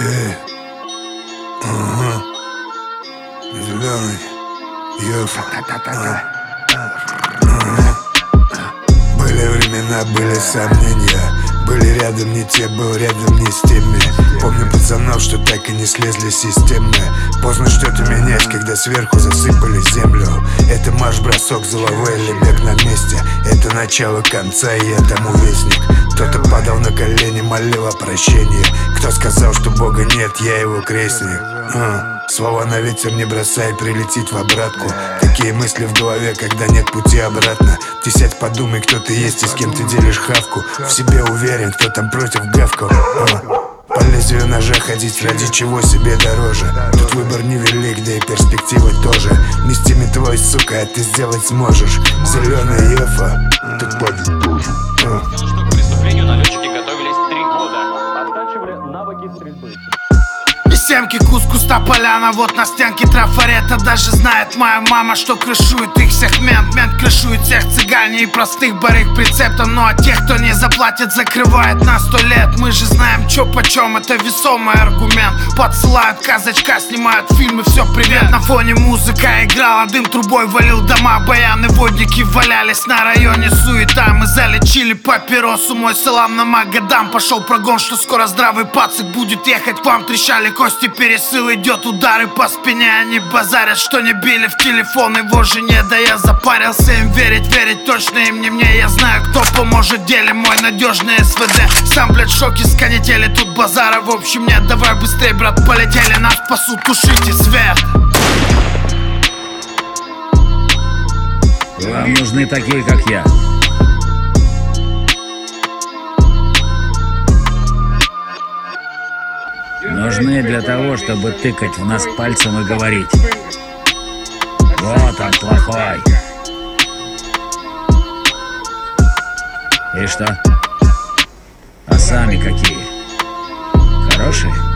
Ага. Зеленый. Юфа. Были времена, были сомнения. Были рядом не те, был рядом не с теми. Помню пацанов, что так и не слезли с системы. Поздно что-то менять, когда сверху засыпали землю. Это марш-бросок, заловой или бег на месте. Это начало конца, и я тому вестник. Кто-то падал на колени, молил о прощении. Кто сказал, что Бога нет, я его крестник. Слова на ветер не бросай, прилетит в обратку. Такие мысли в голове, когда нет пути обратно. Ты сядь, подумай, кто ты есть и с кем ты делишь хавку. В себе уверен, кто там против гавкал. По лезвию ножа ходить, ради чего себе дороже. Тут выбор невелик, да и перспективы тоже. Не с теми твой, сука, а ты сделать сможешь. Зеленая ефа, тут падает тоже. К преступлению налетчики готовились 3 года. Оттачивали навыки стрельбы. Семки, кускус, тополяна, вот на стенке трафарета. Даже знает моя мама, что крышует их всех мент. Мент крышует всех цыгане и простых барыг прицептом. Ну а тех, кто не заплатит, закрывает на 100 лет. Мы же знаем, чё почем, это весомый аргумент. Подсылают казачка, снимают фильмы, все привет. На фоне музыка играла, дым трубой валил дома. Баяны, водники валялись, на районе суета. Мы залечили папиросу, мой салам на Магадам. Пошел прогон, что скоро здравый пацик будет ехать к вам. Трещали кости, пересыл идет, удары по спине. Они базарят, что не били в телефон его жене. Да я запарился им верить, верить точно им не мне. Я знаю, кто поможет в деле, мой надежный СВД. Сам, блядь, в шоке с канители, тут базара в общем нет. Давай быстрей, брат, полетели, нас спасут, тушите свет. Вам нужны такие, как я. Нужны для того, чтобы тыкать в нас пальцем и говорить: вот он плохой. И что? А сами какие? Хорошие?